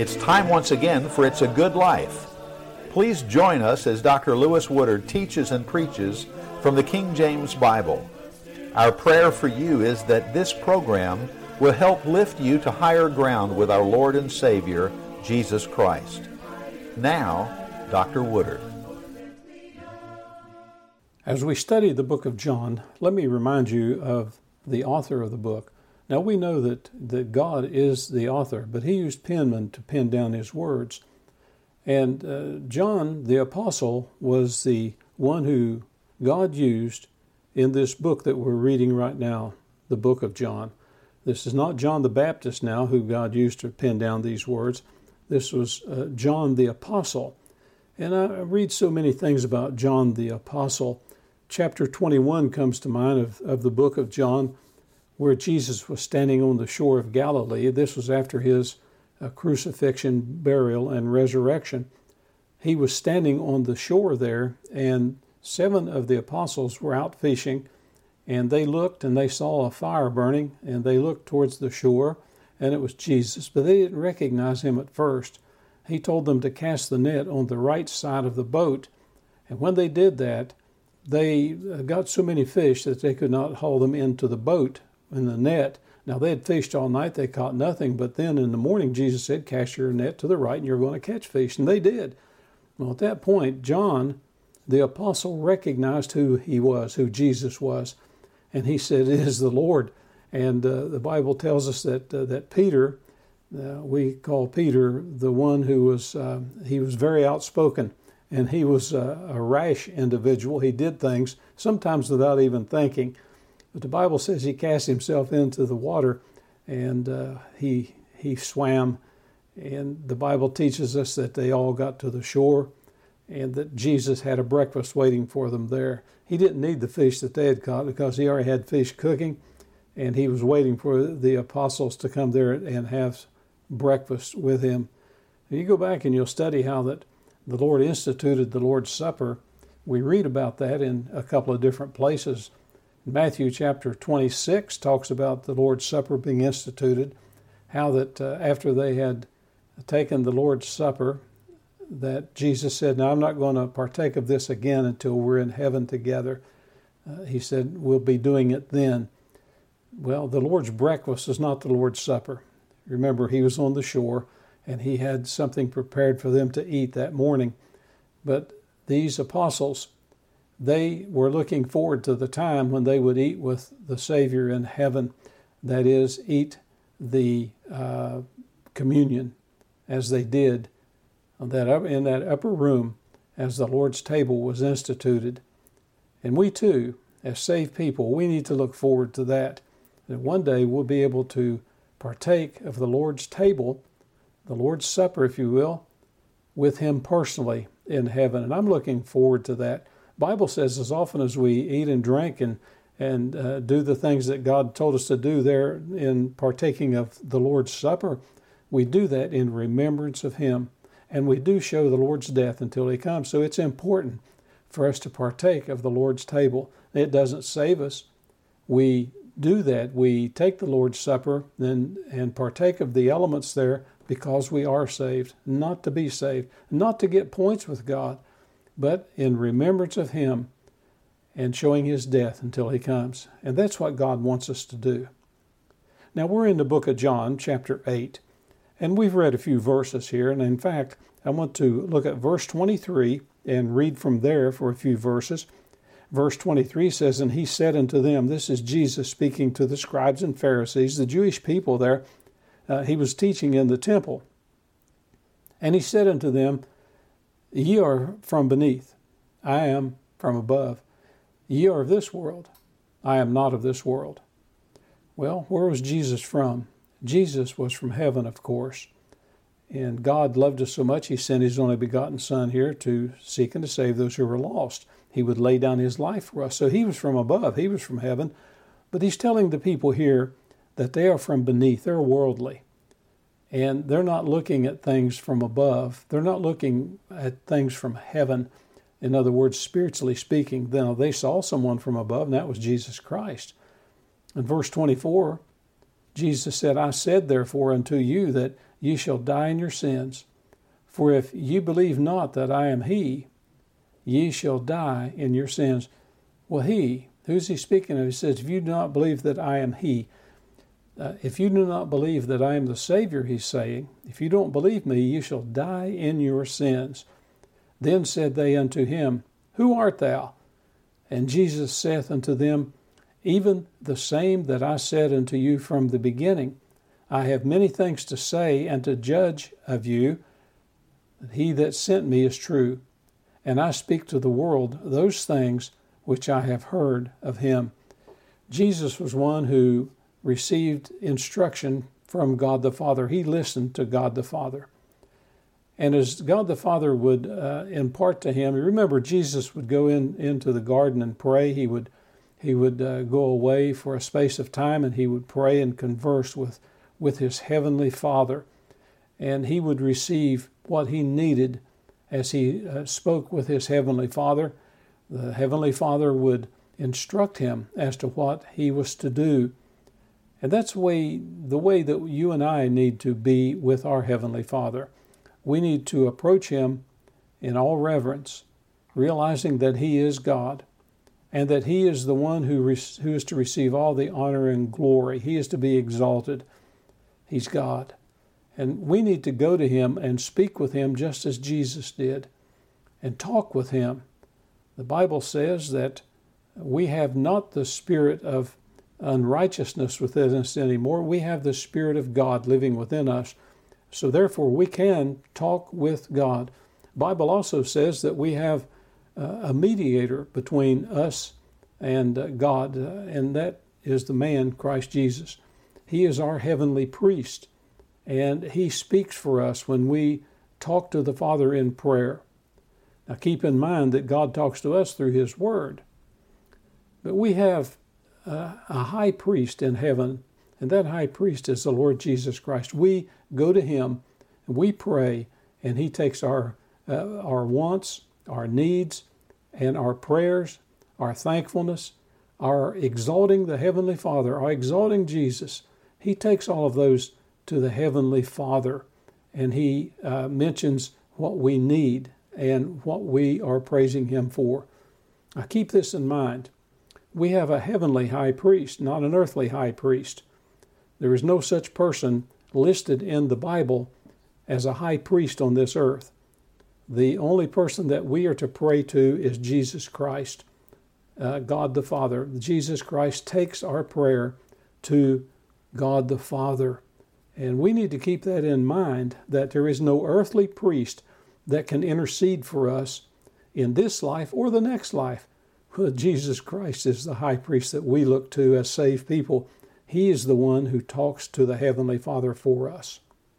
It's time once again for It's a Good Life. Please join us as Dr. Lewis Woodard teaches and preaches from the King James Bible. Our prayer for you is that this program will help lift you to higher ground with our Lord and Savior, Jesus Christ. Now, Dr. Woodard. As we study the book of John, let me remind you of the author of the book. Now we know that God is the author, but he used penmen to pen down his words. And John, the apostle, was the one who God used in this book that we're reading right now, the book of John. This is not John the Baptist now, who God used to pen down these words. This was John the apostle. And I read so many things about John the apostle. Chapter 21 comes to mind of the book of John, where Jesus was standing on the shore of Galilee. This was after his crucifixion, burial, and resurrection. He was standing on the shore there, and 7 of the apostles were out fishing, and they looked and they saw a fire burning, and they looked towards the shore, and it was Jesus, but they didn't recognize him at first. He told them to cast the net on the right side of the boat, and when they did that, they got so many fish that they could not haul them into the boat in the net. Now, they had fished all night, they caught nothing, but then in the morning, Jesus said, cast your net to the right and you're going to catch fish, and they did. Well, at that point, John, the apostle, recognized who he was, who Jesus was, and he said, it is the Lord. And the Bible tells us that Peter, we call Peter the one who was, he was very outspoken, and he was a rash individual. He did things sometimes without even thinking. But the Bible says he cast himself into the water, and he swam. And the Bible teaches us that they all got to the shore, and that Jesus had a breakfast waiting for them there. He didn't need the fish that they had caught because he already had fish cooking, and he was waiting for the apostles to come there and have breakfast with him. And you go back and you'll study how that the Lord instituted the Lord's Supper. We read about that in a couple of different places. Matthew chapter 26 talks about the Lord's Supper being instituted, how that after they had taken the Lord's Supper, that Jesus said, now I'm not going to partake of this again until we're in heaven together. He said, we'll be doing it then. Well, the Lord's breakfast is not the Lord's Supper. Remember, he was on the shore, and he had something prepared for them to eat that morning. But these apostles, they were looking forward to the time when they would eat with the Savior in heaven, that is, eat the communion as they did in that upper room as the Lord's table was instituted. And we too, as saved people, we need to look forward to that one day we'll be able to partake of the Lord's table, the Lord's Supper, if you will, with him personally in heaven. And I'm looking forward to that. Bible says as often as we eat and drink and do the things that God told us to do there in partaking of the Lord's Supper, we do that in remembrance of him. And we do show the Lord's death until he comes. So it's important for us to partake of the Lord's table. It doesn't save us. We do that. We take the Lord's Supper and partake of the elements there because we are saved, not to be saved, not to get points with God, but in remembrance of him and showing his death until he comes. And that's what God wants us to do. Now, we're in the book of John, chapter 8, and we've read a few verses here. And in fact, I want to look at verse 23 and read from there for a few verses. Verse 23 says, and he said unto them, this is Jesus speaking to the scribes and Pharisees, the Jewish people there. He was teaching in the temple. And he said unto them, ye are from beneath, I am from above. Ye are of this world, I am not of this world. Well, where was Jesus from? Jesus was from heaven, of course. And God loved us so much, he sent his only begotten Son here to seek and to save those who were lost. He would lay down his life for us. So he was from above, he was from heaven. But he's telling the people here that they are from beneath, they're worldly. And they're not looking at things from above. They're not looking at things from heaven. In other words, spiritually speaking, then they saw someone from above, and that was Jesus Christ. In verse 24, Jesus said, I said therefore unto you that ye shall die in your sins. For if ye believe not that I am he, ye shall die in your sins. Well, he, who's he speaking of? He says, if you do not believe that I am he, if you do not believe that I am the Savior, he's saying, if you don't believe me, you shall die in your sins. Then said they unto him, Who art thou? And Jesus saith unto them, Even the same that I said unto you from the beginning. I have many things to say and to judge of you. He that sent me is true, and I speak to the world those things which I have heard of him. Jesus was one who received instruction from God the Father. He listened to God the Father. And as God the Father would impart to him, remember Jesus would go into the garden and pray. He would go away for a space of time, and he would pray and converse with his heavenly Father. And he would receive what he needed as he spoke with his heavenly Father. The heavenly Father would instruct him as to what he was to do. And that's the way that you and I need to be with our heavenly Father. We need to approach him in all reverence, realizing that he is God, and that he is the one who is to receive all the honor and glory. He is to be exalted. He's God. And we need to go to him and speak with him just as Jesus did, and talk with him. The Bible says that we have not the spirit of unrighteousness within us anymore. We have the Spirit of God living within us. So therefore we can talk with God. The Bible also says that we have a mediator between us and God, and that is the man, Christ Jesus. He is our heavenly priest, and he speaks for us when we talk to the Father in prayer. Now keep in mind that God talks to us through his word. But we have a high priest in heaven, and that high priest is the Lord Jesus Christ. We go to him, and we pray, and he takes our wants, our needs, and our prayers, our thankfulness, our exalting the Heavenly Father, our exalting Jesus. He takes all of those to the Heavenly Father, and he mentions what we need and what we are praising him for. Now keep this in mind. We have a heavenly high priest, not an earthly high priest. There is no such person listed in the Bible as a high priest on this earth. The only person that we are to pray to is Jesus Christ, God the Father. Jesus Christ takes our prayer to God the Father. And we need to keep that in mind, that there is no earthly priest that can intercede for us in this life or the next life. Jesus Christ is the high priest that we look to as saved people. He is the one who talks to the Heavenly Father for us.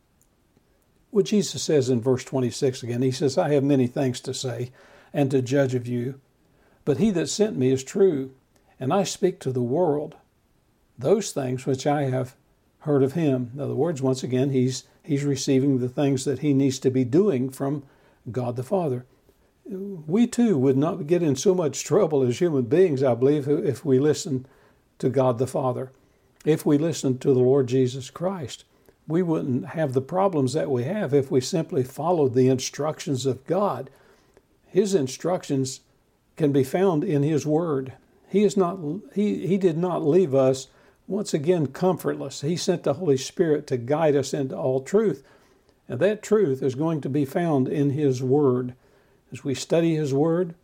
What Jesus says in verse 26 again, he says, I have many things to say and to judge of you, but he that sent me is true, and I speak to the world those things which I have heard of him. In other words, once again, he's receiving the things that he needs to be doing from God the Father. We too would not get in so much trouble as human beings, I believe, if we listen to God the Father. If we listen to the Lord Jesus Christ, we wouldn't have the problems that we have if we simply followed the instructions of God. His instructions can be found in his word. He did not leave us, once again, comfortless. He sent the Holy Spirit to guide us into all truth. And that truth is going to be found in his word. As we study his word,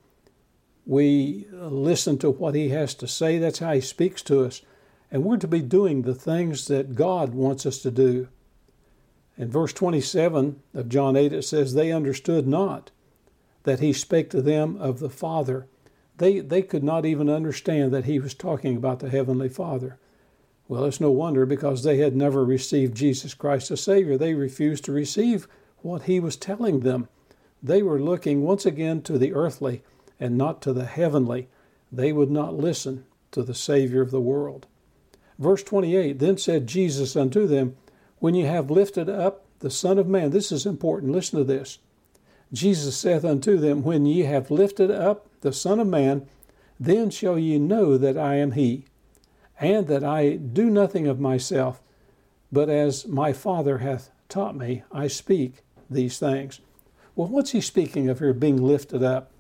we listen to what he has to say. That's how he speaks to us. And we're to be doing the things that God wants us to do. In verse 27 of John 8, it says, they understood not that he spake to them of the Father. They could not even understand that he was talking about the Heavenly Father. Well, it's no wonder, because they had never received Jesus Christ as Savior. They refused to receive what he was telling them. They were looking once again to the earthly and not to the heavenly. They would not listen to the Savior of the world. Verse 28, then said Jesus unto them, when ye have lifted up the Son of Man, this is important, listen to this. Jesus saith unto them, when ye have lifted up the Son of Man, then shall ye know that I am he, and that I do nothing of myself, but as my Father hath taught me, I speak these things. Well, what's he speaking of here, being lifted up?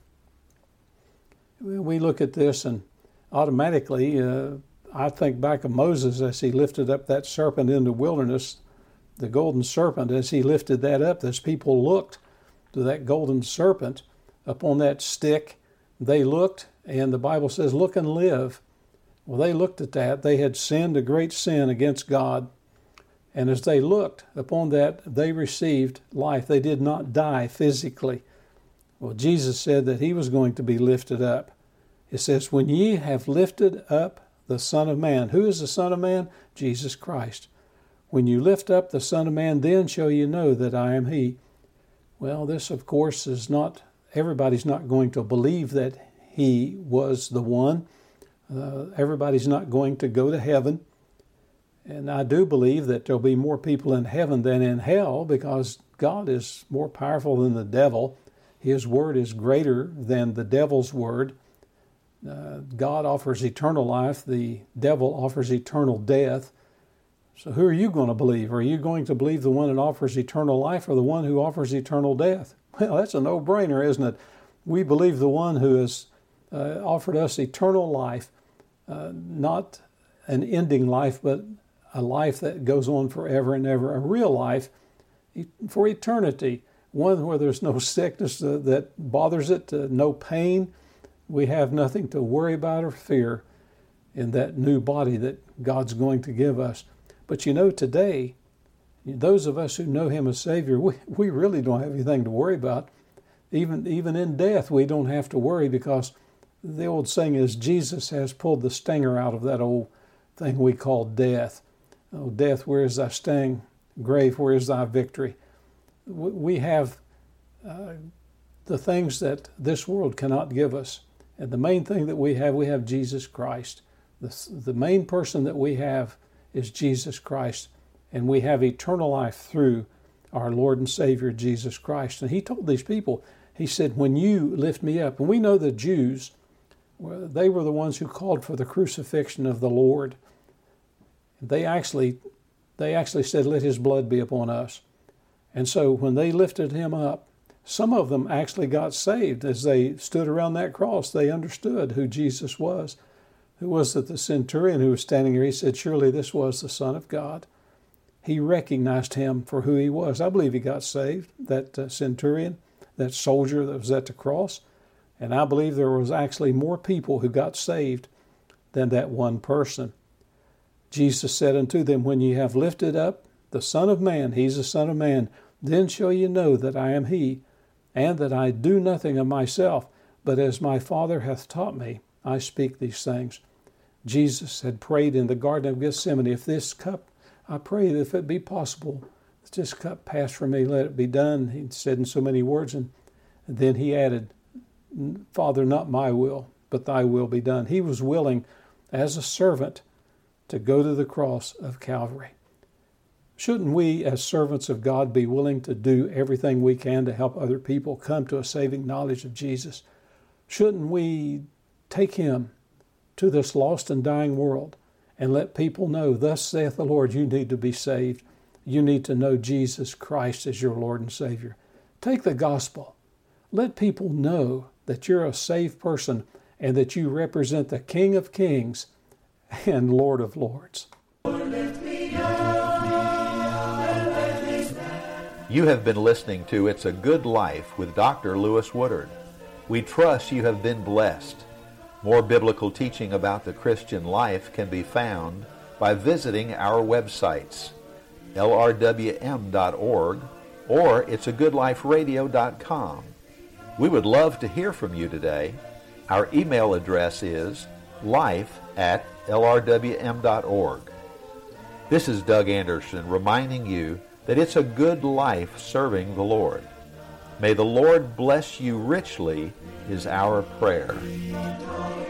We look at this and automatically I think back of Moses as he lifted up that serpent in the wilderness, the golden serpent, as he lifted that up, as people looked to that golden serpent upon that stick, they looked, and the Bible says, look and live. Well, they looked at that. They had sinned a great sin against God. And as they looked upon that, they received life. They did not die physically. Well, Jesus said that he was going to be lifted up. It says, when ye have lifted up the Son of Man. Who is the Son of Man? Jesus Christ. When you lift up the Son of Man, then shall you know that I am he. Well, this, of course, is not, everybody's not going to believe that he was the one. Everybody's not going to go to heaven. And I do believe that there'll be more people in heaven than in hell, because God is more powerful than the devil. His word is greater than the devil's word. God offers eternal life. The devil offers eternal death. So who are you going to believe? Are you going to believe the one that offers eternal life or the one who offers eternal death? Well, that's a no-brainer, isn't it? We believe the one who has offered us eternal life, not an ending life, but a life that goes on forever and ever, a real life for eternity, one where there's no sickness that bothers it, no pain. We have nothing to worry about or fear in that new body that God's going to give us. But you know, today, those of us who know him as Savior, we really don't have anything to worry about. Even in death, we don't have to worry, because the old saying is, Jesus has pulled the stinger out of that old thing we call death. Oh, death, where is thy sting? Grave, where is thy victory? We have the things that this world cannot give us. And the main thing that we have Jesus Christ. The main person that we have is Jesus Christ. And we have eternal life through our Lord and Savior, Jesus Christ. And he told these people, he said, when you lift me up, and we know the Jews, they were the ones who called for the crucifixion of the Lord. They actually said, let his blood be upon us. And so when they lifted him up, some of them actually got saved. As they stood around that cross, they understood who Jesus was. Who was it? The centurion who was standing there, he said, surely this was the Son of God. He recognized him for who he was. I believe he got saved, that centurion, that soldier that was at the cross. And I believe there was actually more people who got saved than that one person. Jesus said unto them, when ye have lifted up the Son of Man, he's the Son of Man, then shall ye know that I am he, and that I do nothing of myself, but as my Father hath taught me, I speak these things. Jesus had prayed in the Garden of Gethsemane, if this cup, I pray that if it be possible, if this cup pass from me, let it be done. He said in so many words, and then he added, Father, not my will, but thy will be done. He was willing, as a servant, to go to the cross of Calvary. Shouldn't we, as servants of God, be willing to do everything we can to help other people come to a saving knowledge of Jesus? Shouldn't we take him to this lost and dying world and let people know, thus saith the Lord, you need to be saved. You need to know Jesus Christ as your Lord and Savior. Take the gospel. Let people know that you're a saved person and that you represent the King of Kings and Lord of Lords. You have been listening to It's a Good Life with Dr. Lewis Woodard. We trust you have been blessed. More biblical teaching about the Christian life can be found by visiting our websites, lrwm.org or it'sagoodliferadio.com. We would love to hear from you today. Our email address is life@lrwm.org. This is Doug Anderson reminding you that it's a good life serving the Lord. May the Lord bless you richly is our prayer.